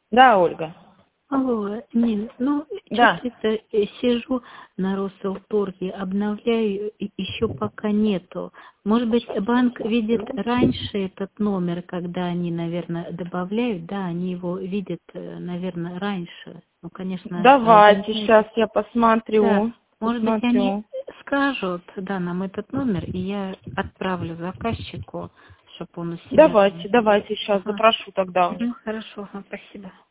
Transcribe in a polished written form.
Да, Ольга. Алло, Нин, ну, Да. что-то сижу на Росселторге, обновляю, еще пока нету. Может быть, банк видит раньше этот номер, когда они, наверное, добавляют, да, они его видят, наверное, раньше. Ну, конечно, Давайте, сейчас я да, посмотрю. может быть, они Посмотрю. скажут, да, нам этот номер, и я отправлю заказчику, чтобы он у себя... Давайте, сейчас Ага. запрошу тогда у них. Хорошо, спасибо.